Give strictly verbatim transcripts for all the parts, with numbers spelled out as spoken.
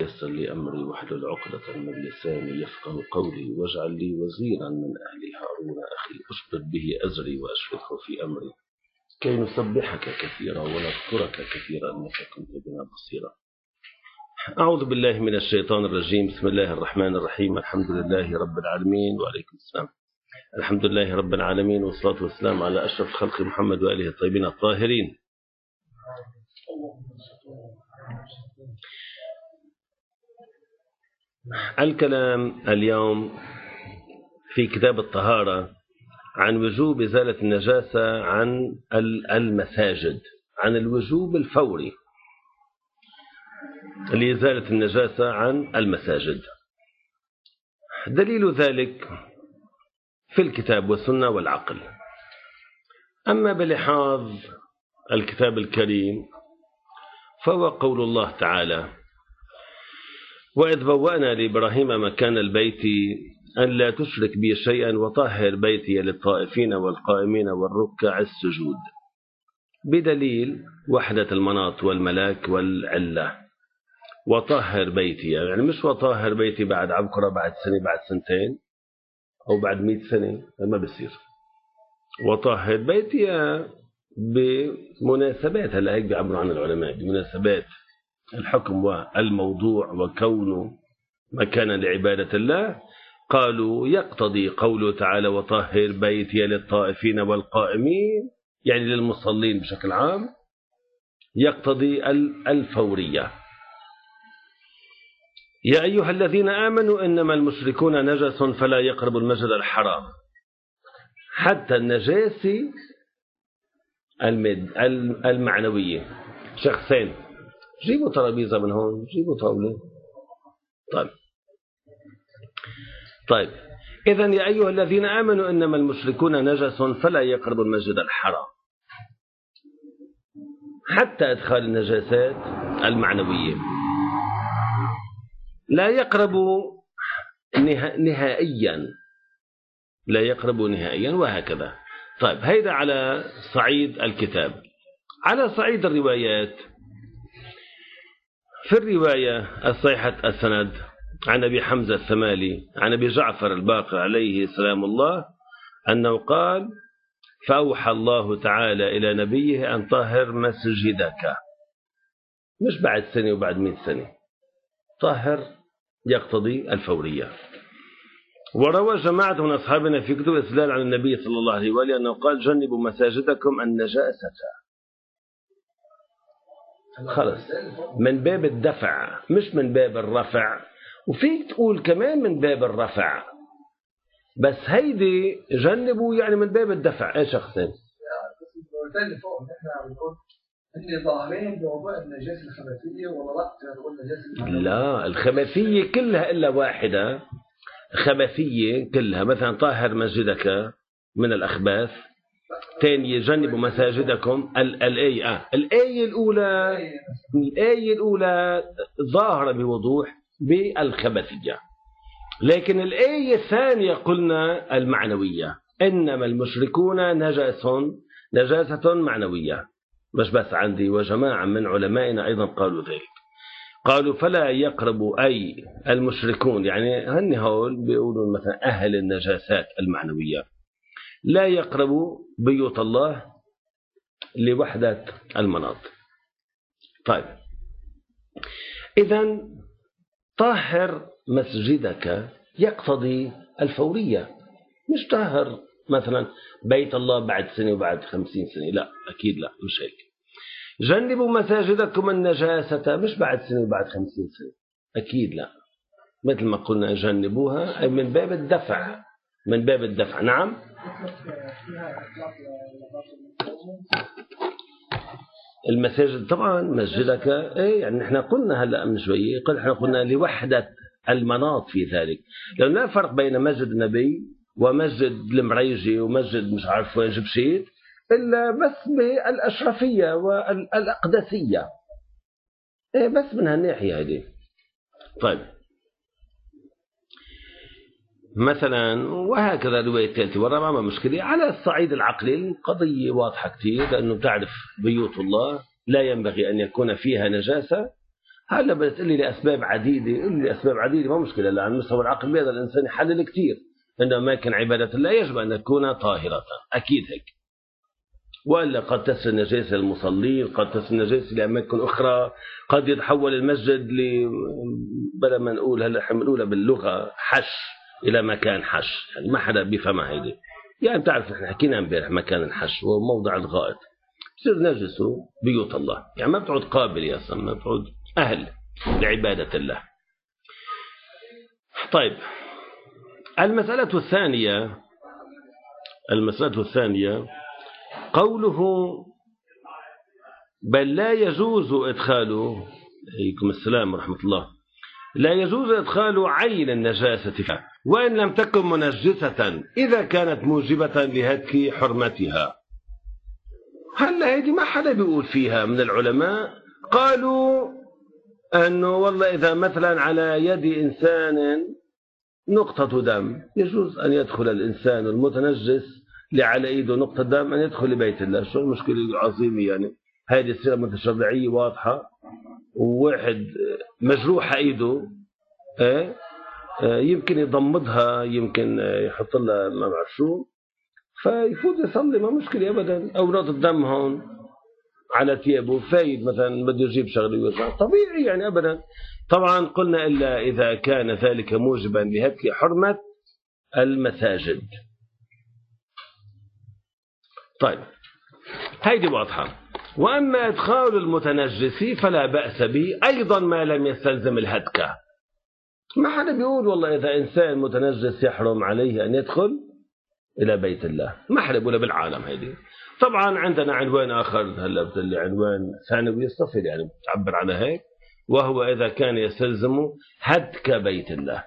يسر لي أمري واحلل عقدة من لساني يفقه قولي واجعل لي وزيرا من أهلي هارون أخي أشدد به أزري وأشركه في أمري كي نسبحك كثيرا ونذكرك كثيرا إنك كنت بنا بصيرا. أعوذ بالله من الشيطان الرجيم. بسم الله الرحمن الرحيم. الحمد لله رب العالمين. وعليكم السلام. الحمد لله رب العالمين والصلاة والسلام على أشرف خلق محمد وآله الطيبين الطاهرين. الكلام اليوم في كتاب الطهارة عن وجوب إزالة النجاسة عن المساجد، عن الوجوب الفوري لإزالة النجاسة عن المساجد. دليل ذلك في الكتاب والسنة والعقل. أما بلحاظ الكتاب الكريم فهو قول الله تعالى: وإذ بوأنا لإبراهيم مكان البيت أن لا تشرك بي شيئا وطهر بيتي للطائفين والقائمين والركع السجود، بدليل وحدة المناط والملاك والعلة. وطهر بيتي يعني مش وطهر بيتي بعد عبقرة بعد سنة بعد سنتين أو بعد مئة سنة، ما بصير. وطهر بيتي بمناسبات، هلا هيك بيعبروا عن العلماء، بمناسبات الحكم والموضوع وكونه مكانا لعبادة الله. قالوا يقتضي قوله تعالى: وطهر بيتي للطائفين والقائمين، يعني للمصلين بشكل عام، يقتضي الفورية. يا أيها الذين آمنوا إنما المشركون نجس فلا يقربوا المسجد الحرام. حتى النجاسة المعنوية. شخصين جيبوا ترابيزة من هون، جيبوا طاولة. طيب طيب إذن يا أيها الذين آمنوا إنما المشركون نجس فلا يقربوا المسجد الحرام. حتى إدخال النجاسات المعنوية لا يقربوا نهائيا، لا يقربوا نهائيا، وهكذا. طيب هيدا على صعيد الكتاب. على صعيد الروايات، في الرواية الصحيحة السند عن أبي حمزة الثمالي عن أبي جعفر الباقر عليه سلام الله أنه قال: فأوحى الله تعالى إلى نبيه أن طهر مسجدك. مش بعد سنة وبعد مئة سنة، طهر يقتضي الفورية. وروى جماعة من أصحابنا في كتب الإسلام عن النبي صلى الله عليه وآله أنه قال: جنبوا مساجدكم النجاسة. خلص، من باب الدفع مش من باب الرفع. وفيك تقول كمان من باب الرفع، بس هيدي جنبوا يعني من باب الدفع. ايش شخصين لا، الخبثية كلها إلا واحدة. خبثية كلها، مثلا طاهر مسجدك من الأخباث. ثاني يجنبوا مساجدكم. الآية آه. الآية الأولى الآية الأولى ظاهرة بوضوح بالخبثية، لكن الآية الثانية قلنا المعنوية: إنما المشركون نجس، نجاسة معنوية. مش بس عندي، وجماعة من علمائنا أيضا قالوا ذلك. قالوا فلا يقربوا أي المشركون، يعني هن هول بيقولوا مثلا أهل النجاسات المعنوية، لا يقربوا بيوت الله لوحدة المناط. طيب إذن طهر مسجدك يقتضي الفورية، مش طهر مثلا بيت الله بعد سنة وبعد خمسين سنة، لا أكيد لا، مش هيك. جنبوا مساجدكم النجاسة، مش بعد سنة وبعد خمسين سنة، أكيد لا. مثل ما قلنا جنبوها أي من باب الدفع، من باب الدفع. نعم. المساجد طبعا مسجدك ايه، يعني احنا قلنا هلا من شويه، قل احنا قلنا لوحده المناط في ذلك، لأن لا فرق بين مسجد النبي ومسجد المريجي ومسجد مش عارف وين جبشيت، الا بس بالاشرفيه والاقدسيه، ايه بس من هالناحيه هذه. طيب مثلا، وهكذا الرواية الثالثة والرابعة ما مشكلة. على الصعيد العقلي القضية واضحة كتير، لأنه تعرف بيوت الله لا ينبغي أن يكون فيها نجاسة. هلا بدك تقول لي لأسباب عديدة، قل لي لأسباب عديدة ما مشكلة، لا على مستوى العقل بيقدر الإنسان يحلل كثير إنه أماكن عبادة الله يجب أن تكون طاهرة، أكيد هيك. وإلا قد تسري النجاسة للمصلين، قد تسري النجاسة لأماكن أخرى، قد يتحول المسجد ل بلا ما نقول هلا حنقولها باللغة حش إلى مكان حش، يعني ما حدا بيفهمها هيدي. يعني بتعرف نحن حكينا امبارح مكان الحش هو موضع الغائط، بصير نجسوا بيوت الله، يعني ما بتعود قابل يا أصلا، ما بتعود أهل لعبادة الله. طيب المسألة الثانية، المسألة الثانية قوله بل لا يجوز إدخاله، عليكم السلام ورحمة الله، لا يجوز إدخال عين النجاسة فيها وإن لم تكن منجسة إذا كانت موجبة لهتك حرمتها. هلا هذه ما حدا بيقول فيها من العلماء، قالوا أنه والله إذا مثلا على يد إنسان نقطة دم يجوز أن يدخل الإنسان المتنجس اللي على إيده نقطة دم أن يدخل لبيت الله. شو المشكلة العظيمة يعني؟ هذه السيرة متشرعية واضحة، وواحد مجروحة إيده إيه يمكن يضمدها، يمكن يحط لها ما بعرف شو، فيفوت يصلي ما مشكلة أبدا. أو نقطة دم هون على ثيابه فايد مثلا بده يجيب شغله يوزع طبيعي يعني أبدا. طبعا قلنا إلا إذا كان ذلك موجبا لهتك حرمة المساجد. طيب هيدي واضحة. وأما إدخال المتنجس فلا بأس به أيضا ما لم يستلزم الهتكة. ما حدا بيقول والله إذا إنسان متنجس يحرم عليه أن يدخل إلى بيت الله، ما حدا بيقولها بالعالم هيدي. طبعا عندنا عنوان آخر هلا بتقول عنوان ثانوي يصطفل يعني بتعبر على هيك، وهو إذا كان يستلزم هتك بيت الله.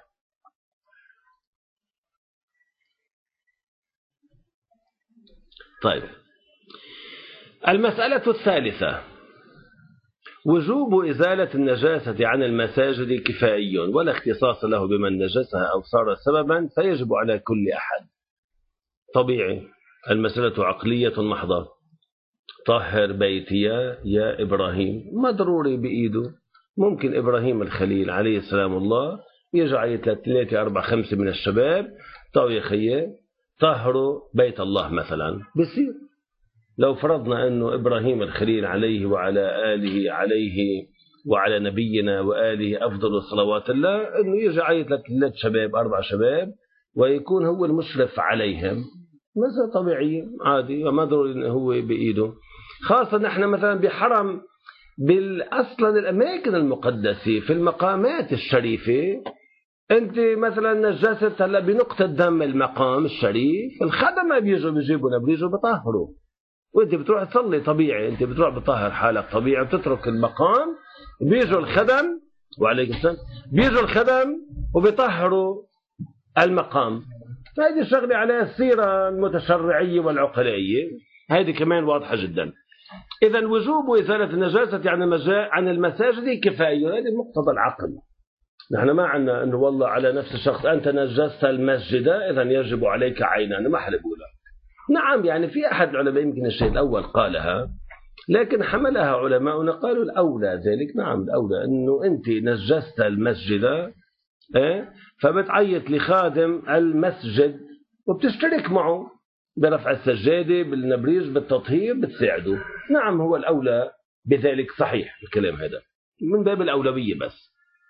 طيب المسألة الثالثة وجوب إزالة النجاسة عن المساجد كفائي ولا اختصاص له بمن نجسها أو صار سببا فيجب على كل أحد. طبيعي المسألة عقلية محضة. طهر بيتي يا إبراهيم ما ضروري بإيده، ممكن إبراهيم الخليل عليه السلام الله يجعل ثلاثة أربعة خمسة من الشباب طاو يا خيه طهروا بيت الله مثلا بصير. لو فرضنا أنه إبراهيم الخليل عليه وعلى آله عليه وعلى نبينا وآله أفضل صلوات الله أنه يجعل ثلاث شباب أربع شباب ويكون هو المشرف عليهم، مثلا طبيعي عادي وما ضروري أنه هو بإيده. خاصة نحن مثلا بحرم بالأصلا الأماكن المقدسة في المقامات الشريفة، أنت مثلا نجست هلا بنقطة دم المقام الشريف، الخدمة بيجوا بيجيبوا بيجوا بطهروا، وأنت بتروح تصلي طبيعي، أنت بتروح بطهر حالك طبيعي بتترك المقام، بيجوا الخدم وعليكم السلام بيجوا الخدم وبيطهروا المقام. هذه الشغلة على السيرة المتشرعية والعقلائية، هذه كمان واضحة جدا. إذا وجوب إزالة النجاسة عن المساجد كفاية، هذه مقتضى العقل. نحن ما عندنا أنه والله على نفس الشخص أنت نجست المسجد إذا يجب عليك عينان، ما حدا بيقولها. نعم يعني في أحد العلماء يمكن الشيء الأول قالها، لكن حملها علماؤنا قالوا الأولى ذلك. نعم الأولى أنه أنت نجست المسجد إيه؟ فبتعيط لخادم المسجد وبتشترك معه برفع السجادة بالنبريج بالتطهير بتساعده. نعم هو الأولى بذلك، صحيح الكلام هذا من باب الأولوية. بس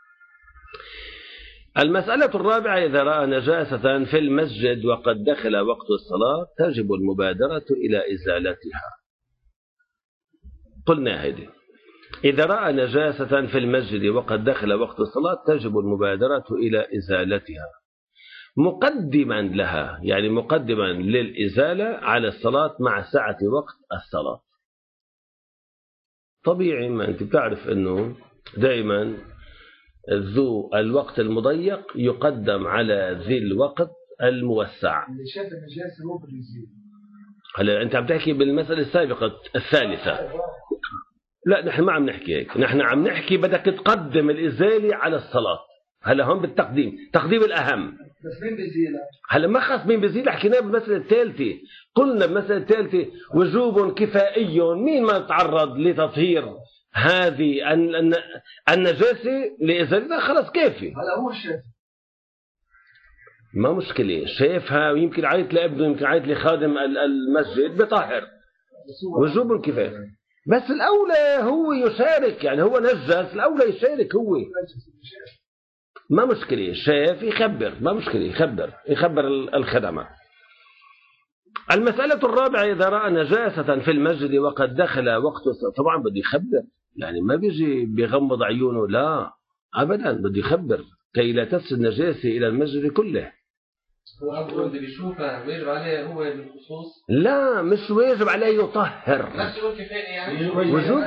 المسألة الرابعة إذا رأى نجاسة في المسجد وقد دخل وقت الصلاة تجب المبادرة إلى إزالتها. قلنا هذه إذا رأى نجاسة في المسجد وقد دخل وقت الصلاة تجب المبادرة إلى إزالتها مقدما لها، يعني مقدما للإزالة على الصلاة مع سعة وقت الصلاة. طبيعي ما أنت بتعرف أنه دائما ذو الوقت المضيق يقدم على ذي الوقت الموسع. اللي شاف النجاسة هو بده يزيل. هلا أنت عم تحكي بالمسألة السابقة الثالثة، لا نحن ما عم نحكي هيك، نحن عم نحكي بدك تقدم الإزالة على الصلاة. هلا هم بالتقديم، تقديم الأهم. بس مين بيزيلها؟ هلا ما خص مين بيزيلها، حكينا بالمسألة الثالثة، قلنا بالمسألة الثالثة وجوب كفائي، مين ما تعرض لتطهير هذه النجاسة لإزالتها خلاص كافي. هلا هو الشيخ ما مشكلة، شايفها ويمكن عيط لابنه، يمكن عيط لخادم المسجد بطهر وجوب كفاية. بس الأولى هو يشارك، يعني هو نجس الأولى يشارك هو، ما مشكلة، شاف يخبر، ما مشكلة، يخبر يخبر الخدمة. المسألة الرابعة إذا رأى نجاسة في المسجد وقد دخل وقت، طبعا بده يخبر، يعني ما بيجي بيغمض عيونه، لا أبدا، بده يخبر كي لا تفسد النجاسة إلى المسجد كله. هو أبو اللي بيشوفه ويجب عليه هو بالخصوص؟ لا مش واجب عليه يطهر. نفس يقول كفاية يعني؟ وجود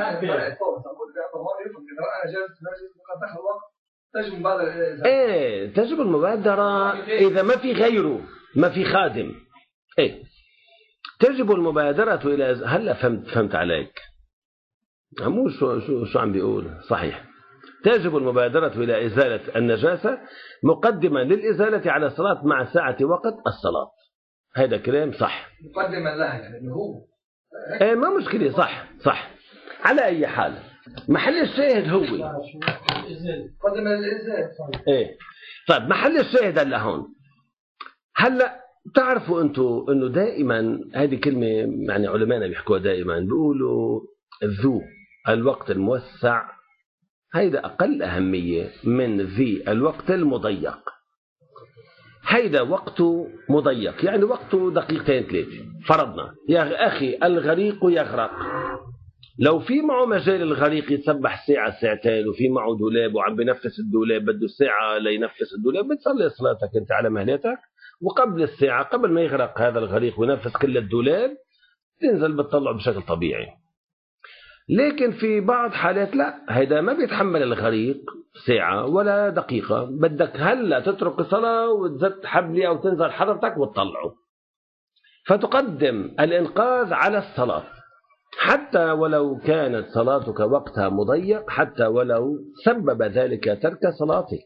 ايه تجب المبادرة إذا ما في غيره، ما في خادم. ايه تجب المبادرة إلى، هلا فهمت فهمت عليك، مو شو شو شو عم بيقول صحيح. تجب المبادرة إلى إزالة النجاسة مقدما للإزالة على الصلاة مع ساعة وقت الصلاة. هذا كلام صح، مقدما لها يعني هو ايه ما مشكلة، صح صح. على أي حال محل الشاهد هو مقدما للإزالة. ايه طيب محل الشاهد هلا هون. هلا تعرفوا أنتوا أنه دائما هذه كلمة يعني علماءنا بيحكوها دائما، بيقولوا ذو الوقت الموسع هيدا أقل أهمية من ذي الوقت المضيق. هيدا وقته مضيق، يعني وقته دقيقتين ثلاثة. فرضنا يا أخي الغريق يغرق، لو في معه مجال الغريق يتسبح ساعة ساعتين، وفي معه دولاب وعم بنفس الدولاب بده ساعة لينفس الدولاب، بتصلي صلاتك أنت على مهلتك، وقبل الساعة قبل ما يغرق هذا الغريق وينفس كل الدولاب تنزل بتطلع بشكل طبيعي. لكن في بعض حالات لا، هيدا ما بيتحمل الغريق ساعة ولا دقيقة، بدك هلا تترك الصلاة وتزت حبلي أو تنزل حضرتك وتطلعه، فتقدم الإنقاذ على الصلاة حتى ولو كانت صلاتك وقتها مضيق، حتى ولو سبب ذلك ترك صلاتك.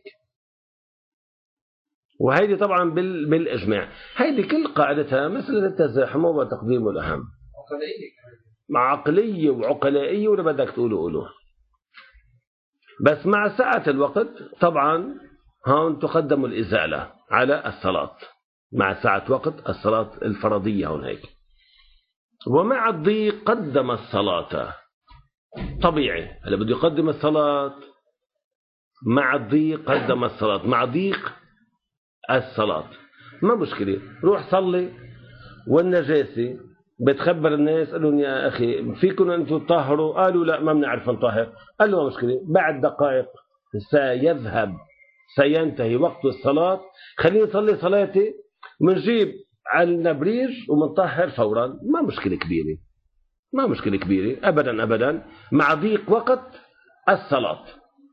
وهيدي طبعا بالإجماع، هيدي كل قاعدتها مسألة التزاحم وتقديم الأهم، مع عقلية وعقلائية ولا بدك تقولوا قولوا. بس مع ساعة الوقت طبعا هون تقدم الإزالة على الصلاة مع ساعة وقت الصلاة الفرضية هون هيك. ومع الضيق قدم الصلاة، طبيعي هلا بده يقدم الصلاة، مع الضيق قدم الصلاة، مع ضيق الصلاة ما مشكلة، روح صلي والنجاسة بتخبر الناس، قال لهم يا أخي فيكم أنتم تطهروا، قالوا لا ما بنعرف نطهر، قال له ما مشكلة، بعد دقائق سيذهب سينتهي وقت الصلاة، خليني نصلي صلاتي ونجيب على النبريج ومنطهر فورا، ما مشكلة كبيرة، ما مشكلة كبيرة أبدا أبدا، مع ضيق وقت الصلاة.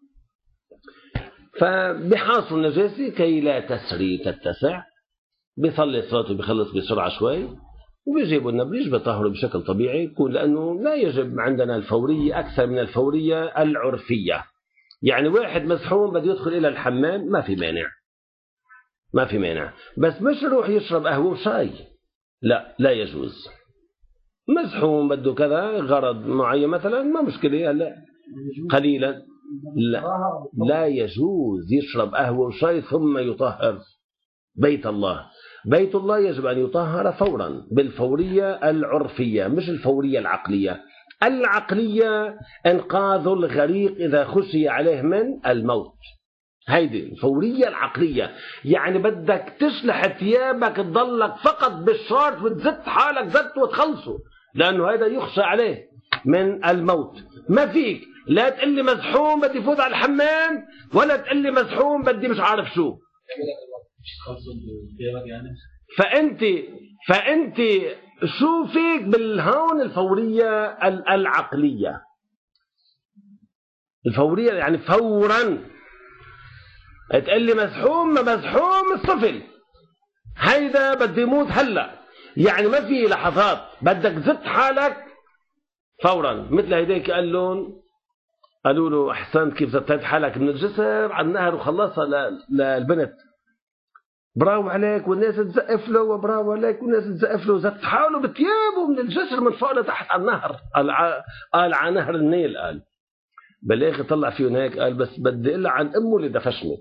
فبحاصل النجاسة كي لا تسري تتسع، بيصلي صلاته بيخلص بسرعة شوي وبيجيبوا النبريج بيطهروا بشكل طبيعي، يكون لأنه لا يجب عندنا الفورية أكثر من الفورية العرفية. يعني واحد مسحوم بده يدخل إلى الحمام ما في مانع، ما في مانع، بس مش يروح يشرب قهوة وشاي، لا لا يجوز. مسحوم بده كذا غرض معين مثلا ما مشكلة، هلا قليلا لا لا يجوز يشرب قهوة وشاي ثم يطهر بيت الله. بيت الله يجب أن يطهر فورا بالفورية العرفية مش الفورية العقلية. العقلية إنقاذ الغريق إذا خشي عليه من الموت، هيدي الفورية العقلية، يعني بدك تشلح ثيابك تضلك فقط بالشورت وتزت حالك زت وتخلصه، لأنه هذا يخشى عليه من الموت. ما فيك لا تقول لي مزحوم بدي فوت على الحمام، ولا تقول لي مزحوم بدي مش عارف شو. فأنت فأنت شو فيك بالهون الفورية العقلية، الفورية يعني فورا تقول لي مزحوم ما مزحوم الصفل، هيدا بدي يموت هلا، يعني ما في لحظات، بدك زت حالك فورا. مثل هيديك قال لهم، قالوا له احسنت كيف زتت حالك من الجسر على النهر وخلصها للبنت، براو عليك، والناس تزقف له، وبراو عليك والناس تزقف له، زت حاله بثيابه من الجسر من فوق لتحت على النهر، قال قال على نهر النيل، قال بالاخر طلع فيهم هيك قال بس بدي اقول عن امه اللي دفشني.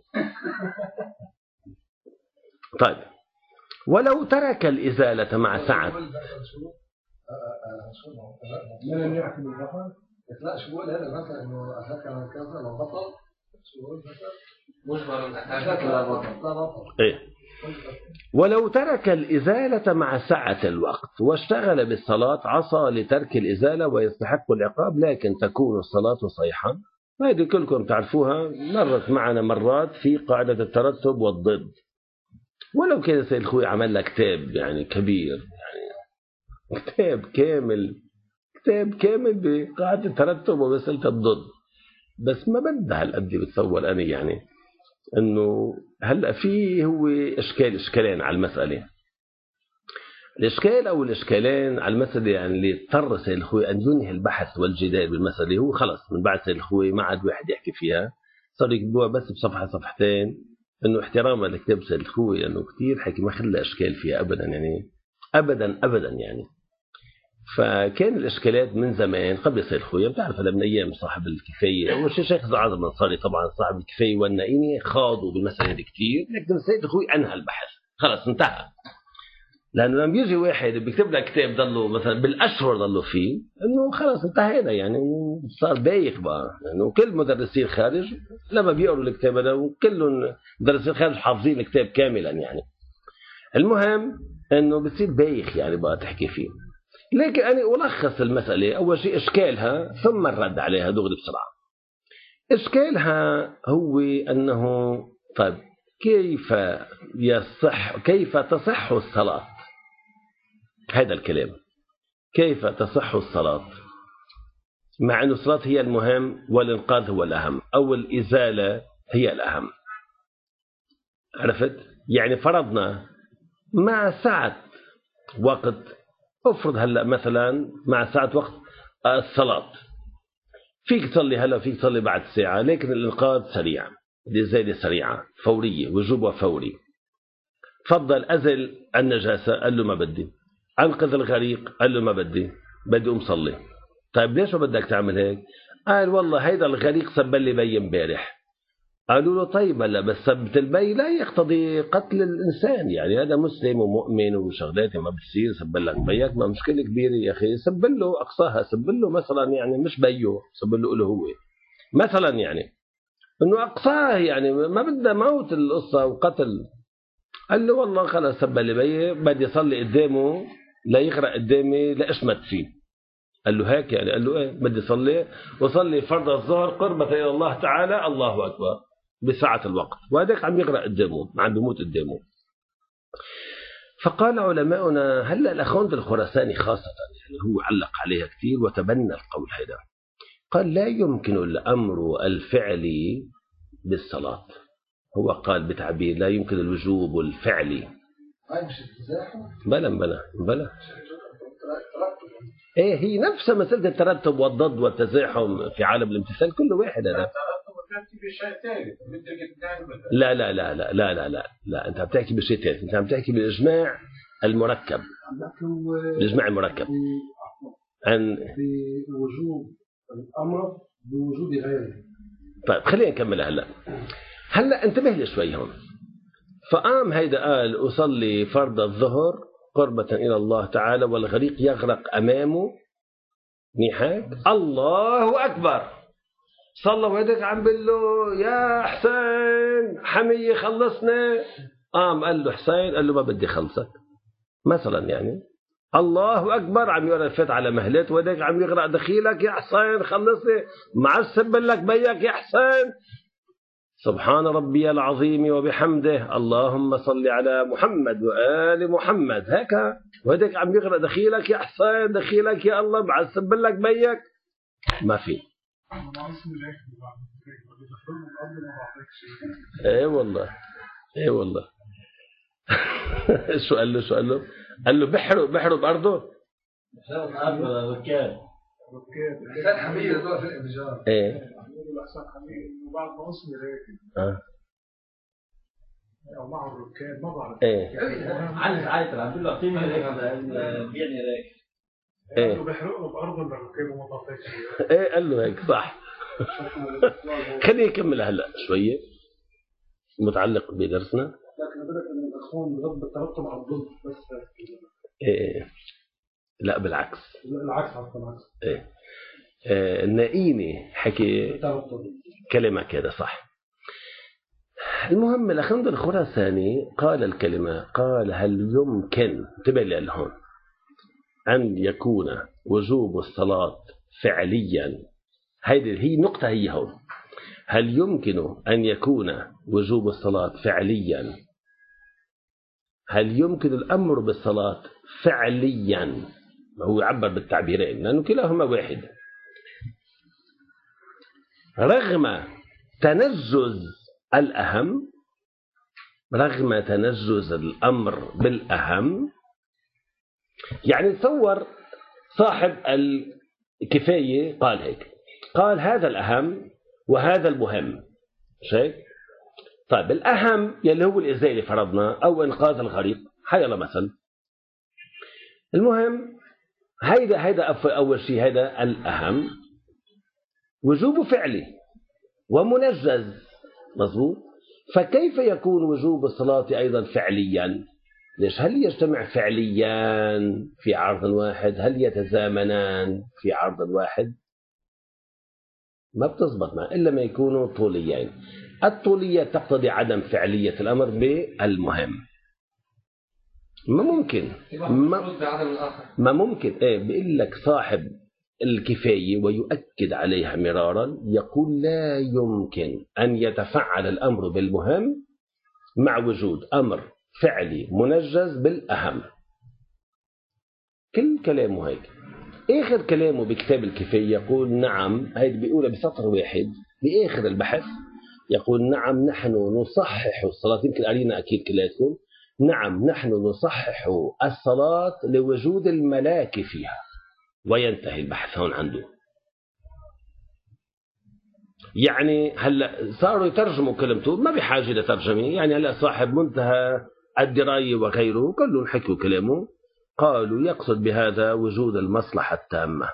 طيب ولو ترك الازاله مع سعه. لم يحكم البطل. لا شو بقول هذا مثلا انه افكر كذا لو بطل شو بقول مثلا مجبر لا بطل لا بطل. ايه ولو ترك الإزالة مع سعة الوقت واشتغل بالصلاة عصى لترك الإزالة ويستحق العقاب، لكن تكون الصلاة صحيحة. هذه كلكم تعرفوها، مرت معنا مرات في قاعدة الترتب والضد. ولو كان سيد الخوي عمل لك كتاب يعني كبير، يعني كتاب كامل كتاب كامل بقاعدة الترتب ومسألة الضد، بس ما بدها هالقد بتصور أنا يعني انه هلا في هو اشكال اشكالين على المساله. الاشكال او الاشكالين على المساله يعني اللي اضطر سيد الخوي ان ينهي البحث والجدال بالمساله، هو خلص من بعد سيد الخوي ما عاد واحد يحكي فيها، صار يكتبوها بس بصفحه صفحتين، انه احتراما لكتاب سيد الخوي لانه كثير حكي ما خلى اشكال فيها ابدا يعني ابدا ابدا يعني. فكان الاشكالات من زمان قبل سيد الخوي، بتعرف هذا من ايام صاحب الكفايه، اول شيء شيخ العظم الانصاري طبعا صاحب الكفايه والنائيني خاضوا بالمساله هذه كثير، لكن سيد الخوي انهى البحث خلص انتهى. لانه لما يجي واحد بيكتب لك كتاب ضله مثلا بالاشهر ضله فيه، انه خلص انتهينا يعني صار بايخ بقى، لانه يعني كل مدرسين الخارج لما بيقروا الكتاب هذا وكلهم مدرسين الخارج حافظين الكتاب كاملا يعني. المهم انه بتصير بايخ يعني بقى تحكي فيه. لكن أنا ألخص المسألة، أول شيء إشكالها ثم الرد عليها دغري بسرعة. إشكالها هو أنه طيب كيف يصح كيف تصح الصلاة؟ هذا الكلام كيف تصح الصلاة مع أن الصلاة هي المهم والإنقاذ هو الأهم أو الإزالة هي الأهم. عرفت؟ يعني فرضنا مع سعة وقت، افرض هلا مثلا مع ساعة وقت الصلاة فيك تصلي هلا فيك تصلي بعد ساعة، لكن الإنقاذ سريع، الإزالة سريعة فورية وجوبها فوري. تفضل أزل النجاسة، قال له ما بدي. أنقذ الغريق، قال له ما بدي، بدي أقوم صلي. طيب ليش ما بدك تعمل هيك؟ قال والله هيدا الغريق سبل لي بي امبارح. قالوا له طيب هلا بس سبت البي لا يقتضي قتل الإنسان، يعني هذا مسلم ومؤمن وشغلات ما بتصير سبل لك بيك، ما مشكلة كبيرة يا أخي، سبل له أقصاها، سبل له مثلا يعني مش بيه، سبل له هو مثلا، يعني إنه أقصاه يعني ما بدها موت القصة وقتل. قال له والله خلاص سبل لي بي، بدي أصلي قدامه لا يغرق قدامي لا أشمت فيه. قال له هيك يعني؟ قال له إيه بدي أصلي وصلي فرض الظهر قربة إلى الله تعالى، الله أكبر بساعة الوقت، وهذاك عم يغرق قدامه عم بيموت قدامه. فقال علماؤنا هلا الأخوند الخراساني خاصة يعني هو علق عليها كثير وتبنى القول هذا، قال لا يمكن الأمر الفعلي بالصلاة، هو قال بتعبير لا يمكن الوجوب الفعلي. بلا بلا بلا ايه هي نفسها مسألة الترتب والضد والتزاحم في عالم الامتثال كل واحد هذا. لا لا لا لا لا لا لا لا انت عم تحكي بشيء ثالث، انت عم تحكي بالاجماع المركب، الاجماع المركب عن بوجوب الامر بوجود غيره. طيب خلينا نكمل هلا. هلا انتبه لي شوي هون. فقام هيدا قال اصلي فرض الظهر قربة الى الله تعالى والغريق يغرق امامه، نحاك الله اكبر، صلى وهداك عم بقول له يا حسين حمية خلصنا، قام قال له حسين، قال له ما بدي خلصك مثلا، يعني الله أكبر عم يقرأ الفات على مهلات وهداك عم يغرق دخيلك يا حسين خلصني، ما عاد سبل لك بيك يا حسين، سبحان ربي العظيم وبحمده اللهم صل على محمد وآل محمد، هيك وهداك عم يغرق دخيلك يا حسين دخيلك يا الله ما عاد سبل لك بيك، ما في. ايه والله ايه والله شو قال له شو قال له قال له بحروا بحروا بأرضه ركاب ركاب حمية دول في الانفجار. ايه وبعد ما وصل راكب اه او معه الركاب ما بعرف ايه عايز عايز عم بقول له قيمه هيك بيعني راكب ايه بحرقوا بأرض الركاب وما طفيتش. ايه قال له هيك صح خليه يكمل هلا شوية متعلق بدرسنا. لكن بدك ان الاخوان بغض الترتب على الضد بس. إيه. لا بالعكس. العكس حتى العكس. إيه. إيه. النائيني حكي كلمة كده صح. المهم الأخند الخراساني قال الكلمة، قال هل يمكن تبالي لهون أن يكون وجوب الصلاة فعليا، هذه هي نقطة هي هون، هل يمكن أن يكون وجوب الصلاة فعليا، هل يمكن الأمر بالصلاة فعليا، هو يعبر بالتعبيرين لأنه كلاهما واحد، رغم تنزز الأهم، رغم تنزز الأمر بالأهم. يعني تصور صاحب الكفاية قال هيك، قال هذا الأهم وهذا المهم، شيء طيب الأهم يلي هو الإزالة فرضنا أو إنقاذ الغريق حيلا مثلا، المهم هيدا هيدا أول شيء هيدا الأهم وجوبه فعلي ومنجز مظبوط، فكيف يكون وجوب الصلاة أيضا فعليا؟ ليش؟ هل يجتمع فعليان في عرض واحد؟ هل يتزامنان في عرض واحد؟ ما بتزبط معه إلا ما يكونوا طوليين. الطولية تقتضي عدم فعلية الأمر بالمهم. ما ممكن ما, ما ممكن إيه بيقول لك صاحب الكفاية ويؤكد عليها مرارا، يقول لا يمكن أن يتفعل الأمر بالمهم مع وجود أمر فعلي منجز بالأهم. كل كلامه هيك. آخر كلامه بكتاب الكفاية يقول نعم، هيد بيقولها بسطر واحد بآخر البحث، يقول نعم نحن نصحح الصلاة، يمكن قرينا أكيد كلاتكم، نعم نحن نصحح الصلاة لوجود الملاك فيها، وينتهي البحث هون عنده. يعني هلا صاروا يترجموا كلمته ما بحاجة لترجمة، يعني هلا صاحب منتهى الدراية وغيره كلهم حكوا كلامه، قالوا يقصد بهذا وجود المصلحة التامة.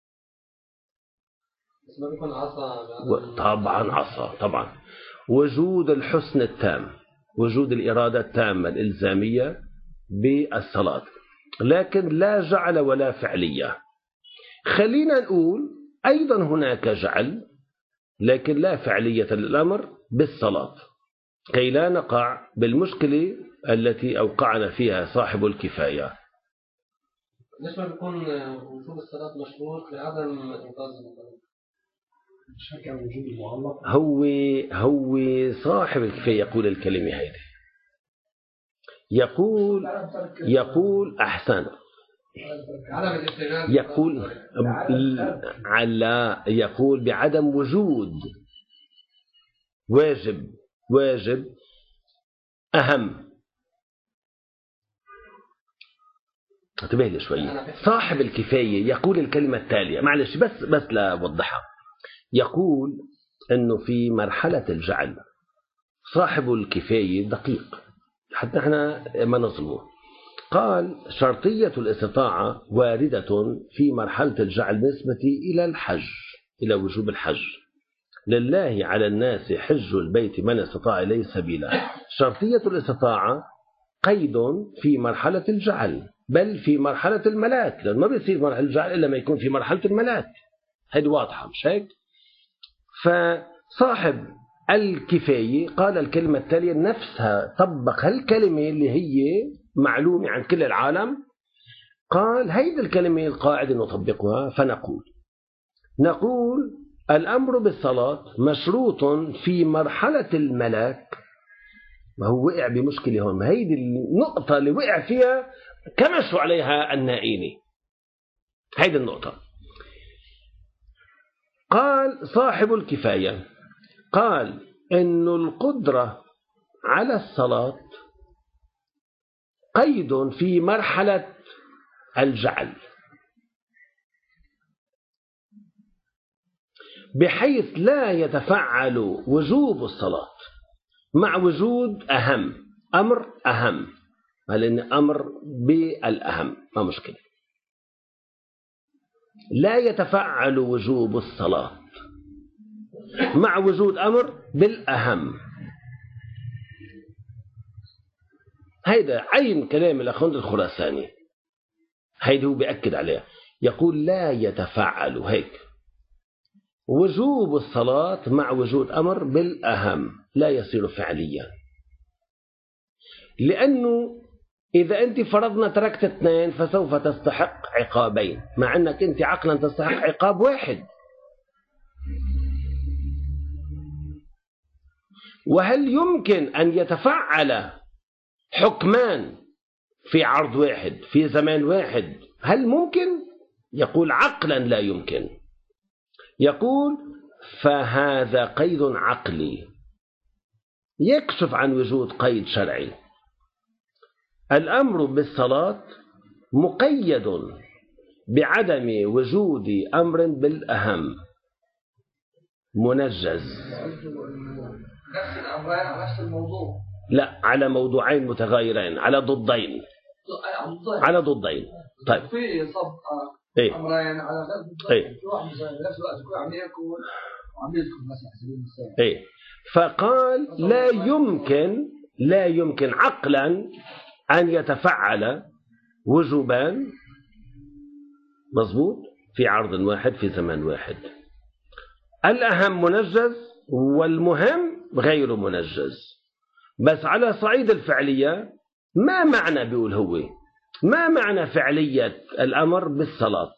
طبعا عصا، طبعا وجود الحسن التام، وجود الإرادة التامة الإلزامية بالصلاة، لكن لا جعل ولا فعلية. خلينا نقول أيضا هناك جعل لكن لا فعلية للأمر بالصلاة، كي لا نقع بالمشكلة التي أوقعنا فيها صاحب الكفاية. ليش ما بيكون وجوب الصلاة مشروط لعدم إنقاذ الغريق؟ شك عن وجوب المعلق. هو هو صاحب الكفاية يقول الكلمة هذه، يقول يقول أحسن، يقول على يقول بعدم وجود واجب واجب أهم. انتبه لي شوية. صاحب الكفاية يقول الكلمة التالية، معلش بس بس لأوضحها، يقول إنه في مرحلة الجعل صاحب الكفاية دقيق حتى احنا ما نظلمه، قال شرطية الاستطاعة واردة في مرحلة الجعل بالنسبة إلى الحج، إلى وجوب الحج، لله على الناس حج البيت من استطاع إليه سبيلا. شرطية الاستطاعة قيد في مرحلة الجعل، بل في مرحلة الملاك، لأنه ما بيصير مرحلة الجعل إلا ما يكون في مرحلة الملاك، هذه واضحة مش هيك؟ فصاحب الكفاية قال الكلمة التالية نفسها، طبق هالكلمة اللي هي معلومة عن كل العالم، قال هيدي الكلمة القاعدة نطبقها، فنقول نقول الأمر بالصلاة مشروط في مرحلة الملاك. ما هو وقع بمشكلة هون، ما هيدي النقطة اللي وقع فيها كمشوا عليها النائيني، هيدي النقطة. قال صاحب الكفاية قال إنه القدرة على الصلاة قيد في مرحلة الجعل، بحيث لا يتفعل وجوب الصلاة مع وجود أهم أمر أهم، لأن أمر بالأهم ما مشكلة، لا يتفعل وجوب الصلاة مع وجود أمر بالأهم. هيدا عين كلام الأخوند الخراساني، هيدا هو بيأكد عليه، يقول لا يتفعل هيك وجوب الصلاة مع وجود أمر بالأهم، لا يصير فعليا، لأنه إذا أنت فرضنا تركت اثنين فسوف تستحق عقابين، مع أنك أنت عقلا تستحق عقاب واحد. وهل يمكن أن يتفعل حكمان في عرض واحد في زمان واحد؟ هل ممكن؟ يقول عقلا لا يمكن. يقول فهذا قيد عقلي يكشف عن وجود قيد شرعي. الأمر بالصلاة مقيد بعدم وجود أمر بالأهم منجز. نفس الأمرين على نفس الموضوع؟ لا، على موضوعين متغايرين، على ضدين، على ضدين. طيب في صب إيه؟ أمرين على نفس إيه؟ في واحد مثلا نفس الوقت يكون عم ياكل وعم يدخل مثلا على سبيل المثال. إيه؟ فقال لا يمكن لا يمكن عقلا أن يتفعل وجوبان مضبوط في عرض واحد في زمان واحد. الأهم منجز والمهم غير منجز. بس على صعيد الفعلية ما معنى بيقول هو ما معنى فعلية الأمر بالصلاة؟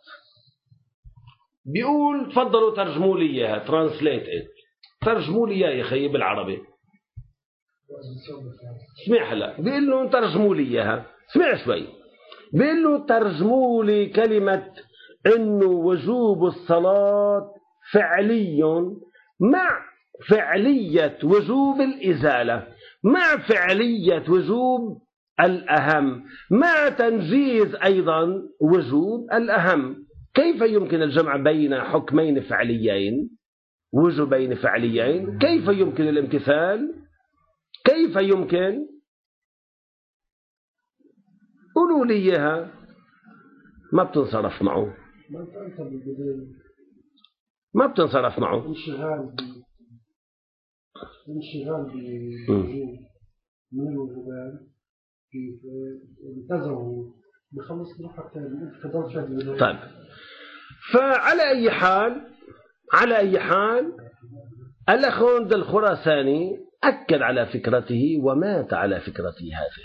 بيقول تفضلوا ترجموا لي إياها، ترانسليت إت، ترجموا لي إياها يا خيي بالعربي. اسمع هلا، بيقول له ترجموا لي إياها، اسمع شوي. بيقول له ترجموا لي كلمة إنه وجوب الصلاة فعلي مع فعلية وجوب الإزالة، مع فعلية وجوب الأهم، مع تنجيز أيضا وجوب الأهم. كيف يمكن الجمع بين حكمين فعليين، وجوبين فعليين؟ كيف يمكن الامتثال؟ كيف يمكن؟ قولوا لي إياها. ما بتنصرف معه، ما بتنصرف معه. انشغال انشغال بوجود من الوجوبان كيف انتظروا بخلص حتى انت. طيب فعلى أي حال على أي حال الأخوند الخراساني أكد على فكرته ومات على فكرته هذه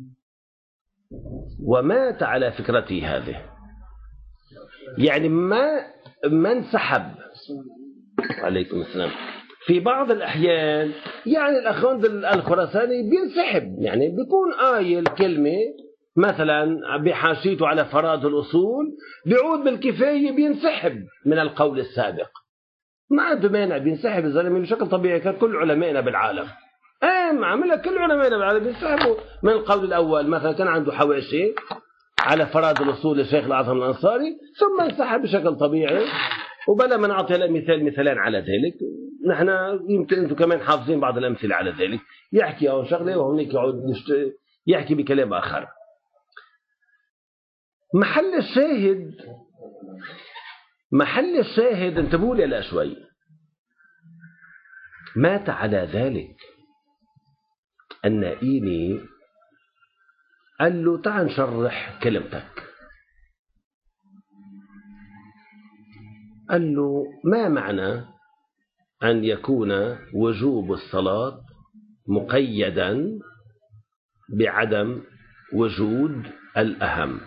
ومات على فكرته هذه يعني ما ما انسحب. عليكم السلام. في بعض الأحيان يعني الأخوند الخراساني بينسحب، يعني بيكون قايل كلمة مثلا بحاشيته على فرائض الأصول، بيعود بالكفاية بينسحب من القول السابق، ما عنده مانع بينسحب الزلمة بشكل طبيعي. كان كل علمائنا بالعالم ايه عملها، كل علمائنا بالعالم بينسحبوا من القول الأول. مثلا كان عنده حواشي على فرائض الأصول للشيخ الأعظم الأنصاري، ثم انسحب بشكل طبيعي. وبلا ما نعطي مثال مثالين على ذلك، نحن يمكن أنتم كمان حافظين بعض الأمثلة على ذلك. يحكي أو شغلة وهناك يعود يحكي بكلام آخر. محل الشاهد محل الشاهد انتبهوا لي لا شوي، مات على ذلك. النائيني قال له تعال نشرح كلمتك. قال له ما معنى أن يكون وجوب الصلاة مقيدا بعدم وجود الأهم؟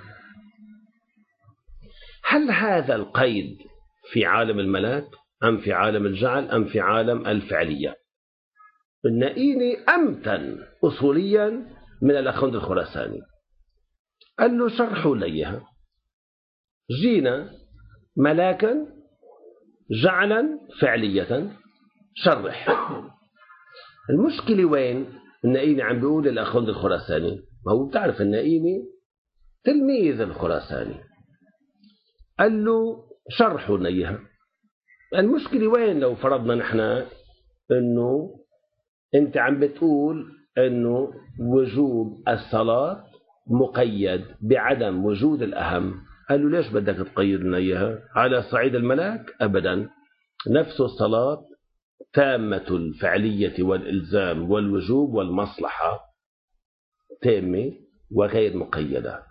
هل هذا القيد في عالم الملاك أم في عالم الجعل أم في عالم الفعلية؟ النائيني أمتن أصوليا من الأخوند الخراساني. قال له شرحوا ليها. جينا ملاكا جعلا فعلية، شرح. المشكلة وين؟ النائيني عم بيقول للأخوند الخراساني، ما هو بتعرف النائيني تلميذ الخراساني. قال له شرحوا ليها. المشكلة وين؟ لو فرضنا نحن انه انت عم بتقول انه وجوب الصلاة مقيد بعدم وجود الأهم، قال له ليش بدك تقيد لنا اياها؟ على صعيد الملاك ابدا، نفس الصلاة تامة الفعلية والإلزام والوجوب والمصلحة تامة وغير مقيدة.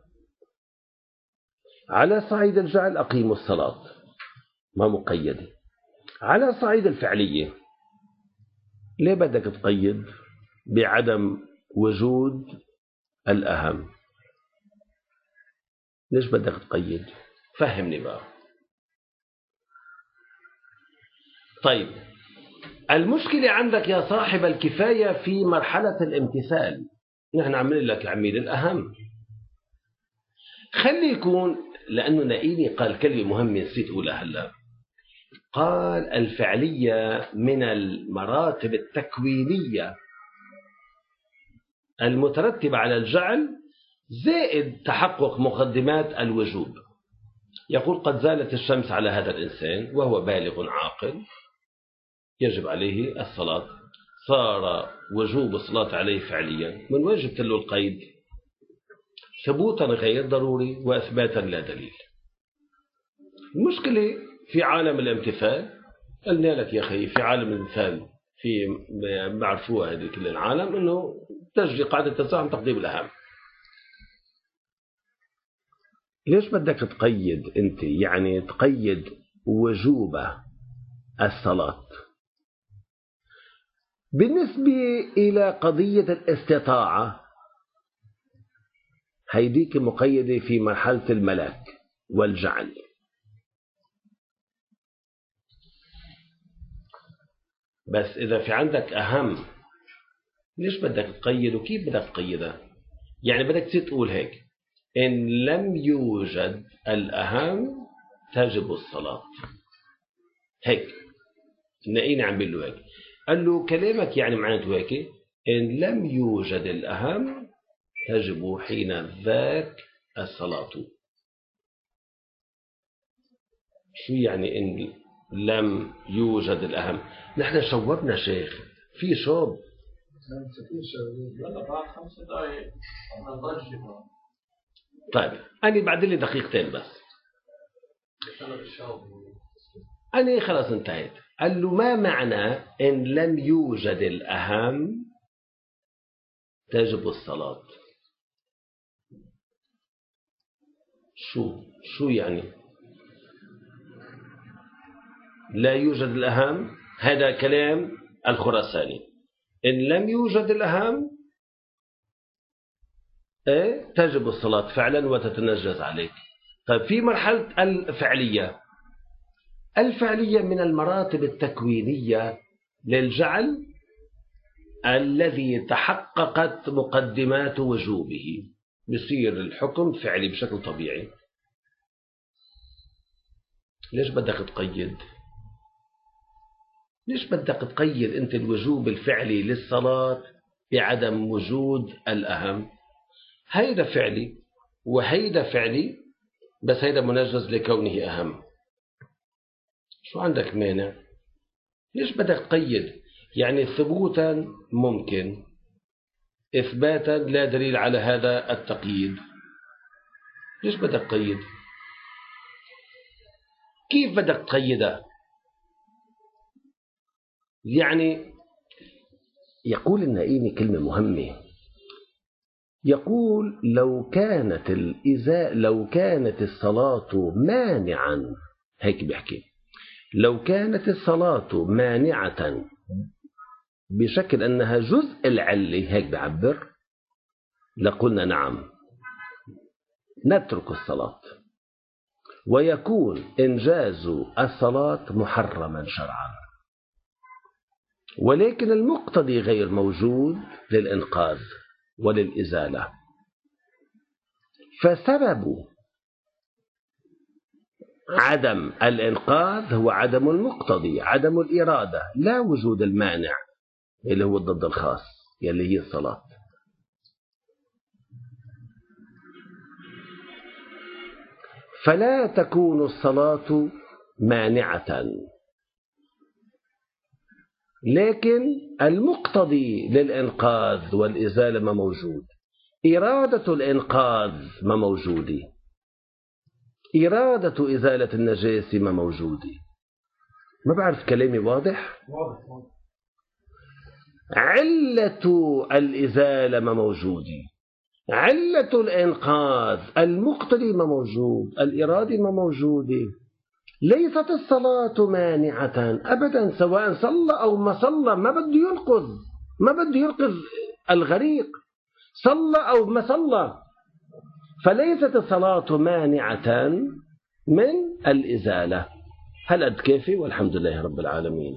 على صعيد الجعل أقيموا الصلاة ما مقيدة. على صعيد الفعلية ليه بدك تقيد بعدم وجود الأهم؟ ليش بدك تقيد؟ فهمني بقى. طيب المشكلة عندك يا صاحب الكفاية في مرحلة الامتثال. نحن عملنا لك عميل الأهم، خلي يكون، لأنه نقيني قال كلمة مهمة نسيت أقولها هلا. قال الفعلية من المراتب التكوينية المترتبة على الجعل زائد تحقق مقدمات الوجوب. يقول قد زالت الشمس على هذا الإنسان وهو بالغ عاقل يجب عليه الصلاة، صار وجوب الصلاة عليه فعليا. من وين جبت له القيد؟ ثبوتا غير ضروري وإثباتا لا دليل. المشكلة في عالم الامتثال، قلنا لك يا أخي في عالم الامتثال في بعرفوها هذه كل العالم أنه تجري قاعدة التزاحم تقديم الأهم. ليش بدك تقيد أنت؟ يعني تقيد وجوب الصلاة بالنسبة إلى قضية الاستطاعة، هيديك مقيدة في مرحلة الملاك والجعل. بس إذا في عندك أهم ليش بدك تقيد وكيف بدك تقيدها؟ يعني بدك تصير تقول هيك: إن لم يوجد الأهم تجب الصلاة. هيك نقيني عم بيقول له هيك. قال له كلامك يعني معناته هيك: إن لم يوجد الأهم تجب حين ذاك الصلاة. شو يعني إن لم يوجد الأهم؟ نحن شوبنا شيخ في شوب. طيب أنا بعد لي دقيقتين بس، أنا خلاص انتهيت. قال له ما معنى إن لم يوجد الأهم تجب الصلاة؟ شو شو يعني لا يوجد الأهم؟ هذا كلام الخراساني. إن لم يوجد الأهم إيه تجب الصلاة فعلا وتتنجز عليك. طيب في مرحلة الفعلية، الفعلية من المراتب التكوينية للجعل الذي تحققت مقدمات وجوبه، بصير الحكم فعلي بشكل طبيعي. ليش بدك تقيد؟ ليش بدك تقيد أنت الوجوب الفعلي للصلاة بعدم وجود الأهم؟ هيدا فعلي وهيدا فعلي، بس هيدا منجز لكونه أهم. شو عندك مانع؟ ليش بدك تقيد؟ يعني ثبوتا ممكن، إثباتا لا دليل على هذا التقييد. ليش بدك تقيد؟ كيف بدك تقيدها؟ يعني يقول النائمي كلمة مهمة، يقول لو كانت الإزاء لو كانت الصلاة مانعا، هيك بيحكي، لو كانت الصلاة مانعة بشكل أنها جزء العلة، هيك بعبر، لقلنا نعم نترك الصلاة ويكون إنجاز الصلاة محرما شرعا. ولكن المقتضي غير موجود للإنقاذ وللإزالة، فسبب عدم الإنقاذ هو عدم المقتضي، عدم الإرادة، لا وجود المانع اللي هو الضد الخاص يلي هي الصلاة. فلا تكون الصلاة مانعة، لكن المقتضي للإنقاذ والإزالة ما موجود، إرادة الإنقاذ ما موجودة، إرادة إزالة النجاسة ما موجودة. ما بعرف كلامي واضح؟ واضح. علة الإزالة ما موجودة، علة الإنقاذ المقتضي ما موجود، الإرادة ما موجودة. ليست الصلاة مانعة أبدا، سواء صلى أو ما صلى، ما بده ينقذ، ما بده ينقذ الغريق، صلى أو ما صلى. فليست الصلاة مانعة من الإزالة. هل قد كافي؟ والحمد لله رب العالمين.